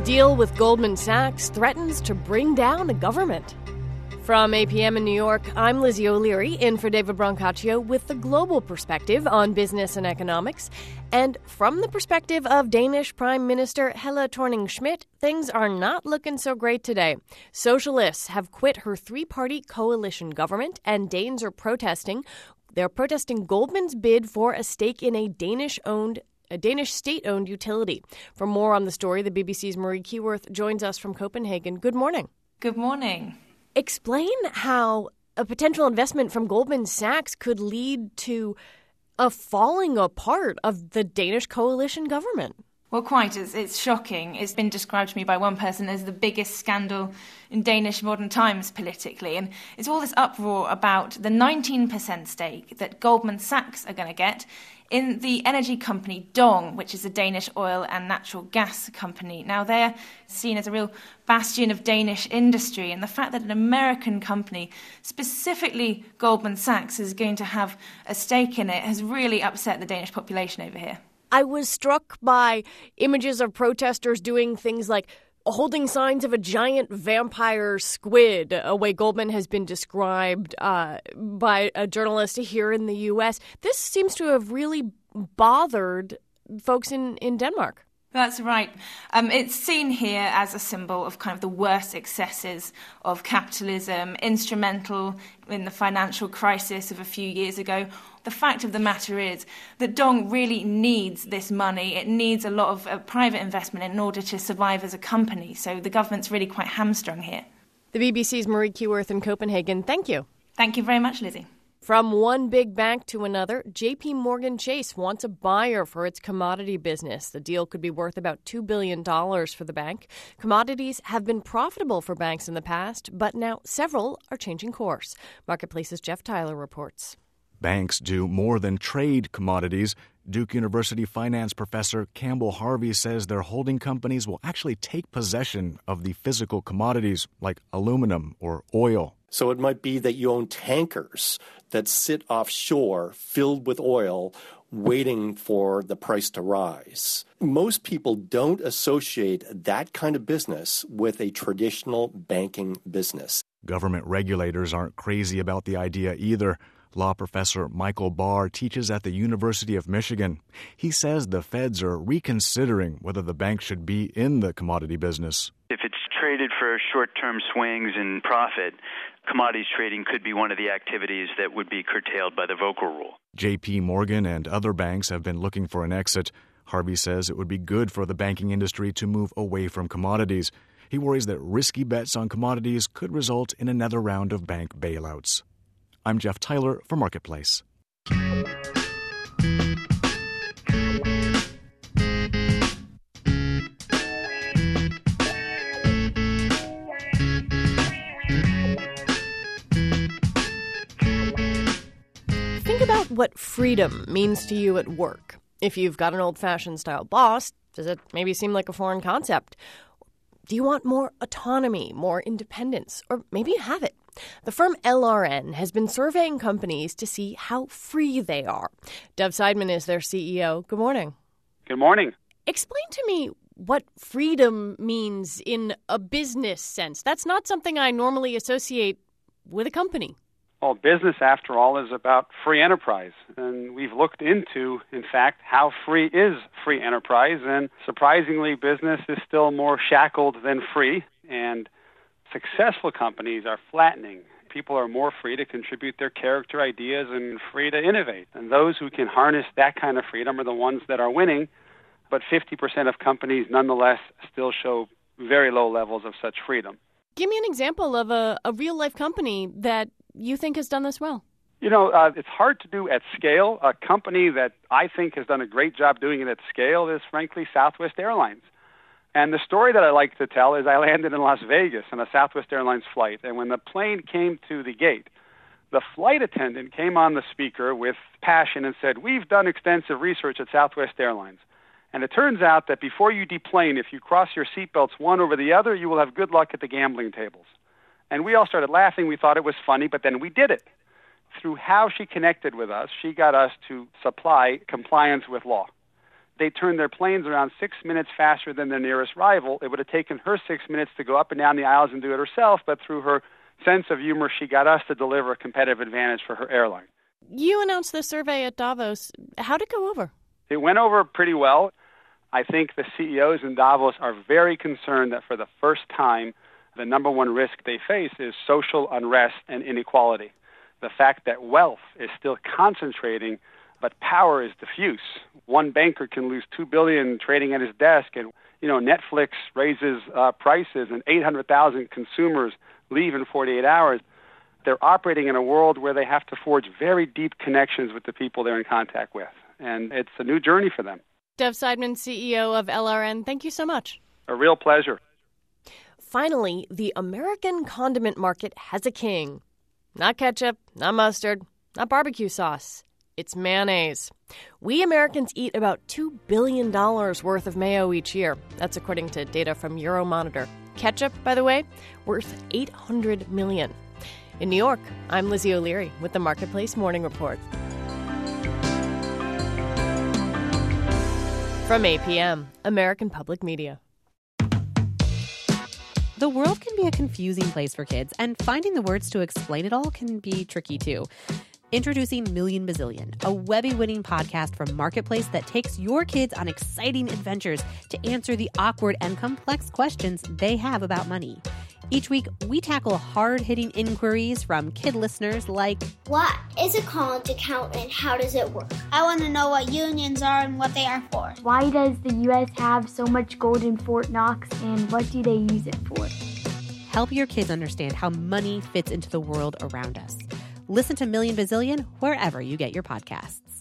deal with Goldman Sachs threatens to bring down a government. From APM in New York, I'm Lizzie O'Leary, in for David Brancaccio with the global perspective on business and economics. And from the perspective of Danish Prime Minister Helle Thorning-Schmidt, things are not looking so great today. Socialists have quit her three-party coalition government, and Danes are protesting. They're protesting Goldman's bid for a stake in a Danish state-owned utility. For more on the story, the BBC's Marie Keyworth joins us from Copenhagen. Good morning. Good morning. Explain how a potential investment from Goldman Sachs could lead to a falling apart of the Danish coalition government. Well, quite. It's shocking. It's been described to me by one person as the biggest scandal in Danish modern times politically. And it's all this uproar about the 19% stake that Goldman Sachs are going to get in the energy company Dong, which is a Danish oil and natural gas company. Now, they're seen as a real bastion of Danish industry, and the fact that an American company, specifically Goldman Sachs, is going to have a stake in it has really upset the Danish population over here. I was struck by images of protesters doing things like holding signs of a giant vampire squid, a way Goldman has been described by a journalist here in the U.S. This seems to have really bothered folks in Denmark. That's right. It's seen here as a symbol of kind of the worst excesses of capitalism, instrumental in the financial crisis of a few years ago. The fact of the matter is that Dong really needs this money. It needs a lot of private investment in order to survive as a company. So the government's really quite hamstrung here. The BBC's Marie Keyworth in Copenhagen. Thank you. Thank you very much, Lizzie. From one big bank to another, JP Morgan Chase wants a buyer for its commodity business. The deal could be worth about $2 billion for the bank. Commodities have been profitable for banks in the past, but now several are changing course. Marketplace's Jeff Tyler reports. Banks do more than trade commodities. Duke University finance professor Campbell Harvey says their holding companies will actually take possession of the physical commodities like aluminum or oil. So it might be that you own tankers that sit offshore filled with oil waiting for the price to rise. Most people don't associate that kind of business with a traditional banking business. Government regulators aren't crazy about the idea either. Law professor Michael Barr teaches at the University of Michigan. He says the feds are reconsidering whether the bank should be in the commodity business. If it's traded for short-term swings in profit, commodities trading could be one of the activities that would be curtailed by the Volcker Rule. J.P. Morgan and other banks have been looking for an exit. Harvey says it would be good for the banking industry to move away from commodities. He worries that risky bets on commodities could result in another round of bank bailouts. I'm Jeff Tyler for Marketplace. Think about what freedom means to you at work. If you've got an old-fashioned style boss, does it maybe seem like a foreign concept? Do you want more autonomy, more independence, or maybe you have it? The firm LRN has been surveying companies to see how free they are. Dov Seidman is their CEO. Good morning. Good morning. Explain to me what freedom means in a business sense. That's not something I normally associate with a company. Well, business, after all, is about free enterprise. And we've looked into, in fact, how free is free enterprise. And surprisingly, business is still more shackled than free. And successful companies are flattening. People are more free to contribute their character ideas and free to innovate. And those who can harness that kind of freedom are the ones that are winning. But 50% of companies, nonetheless, still show very low levels of such freedom. Give me an example of a real-life company that you think has done this well. You know, it's hard to do at scale. A company that I think has done a great job doing it at scale is, frankly, Southwest Airlines. And the story that I like to tell is I landed in Las Vegas on a Southwest Airlines flight, and when the plane came to the gate, the flight attendant came on the speaker with passion and said, "We've done extensive research at Southwest Airlines. And it turns out that before you deplane, if you cross your seatbelts one over the other, you will have good luck at the gambling tables." And we all started laughing. We thought it was funny, but then we did it. Through how she connected with us, she got us to supply compliance with law. they turned their planes around 6 minutes faster than their nearest rival. It would have taken her 6 minutes to go up and down the aisles and do it herself, but through her sense of humor, she got us to deliver a competitive advantage for her airline. You announced this survey at Davos. How'd it go over? It went over pretty well. I think the CEOs in Davos are very concerned that for the first time, the number one risk they face is social unrest and inequality. The fact that wealth is still concentrating, but power is diffuse. One banker can lose $2 billion trading at his desk, and Netflix raises prices, and 800,000 consumers leave in 48 hours. They're operating in a world where they have to forge very deep connections with the people they're in contact with, and it's a new journey for them. Dev Seidman, CEO of LRN, thank you so much. A real pleasure. Finally, the American condiment market has a king. Not ketchup, not mustard, not barbecue sauce. It's mayonnaise. We Americans eat about $2 billion worth of mayo each year. That's according to data from Euromonitor. Ketchup, by the way, worth $800 million. In New York, I'm Lizzie O'Leary with the Marketplace Morning Report. From APM, American Public Media. The world can be a confusing place for kids, and finding the words to explain it all can be tricky too. Introducing Million Bazillion, a Webby-winning podcast from Marketplace that takes your kids on exciting adventures to answer the awkward and complex questions they have about money. Each week, we tackle hard-hitting inquiries from kid listeners like, what is a college account and how does it work? I want to know what unions are and what they are for. Why does the U.S. have so much gold in Fort Knox and what do they use it for? Help your kids understand how money fits into the world around us. Listen to Million Bazillion wherever you get your podcasts.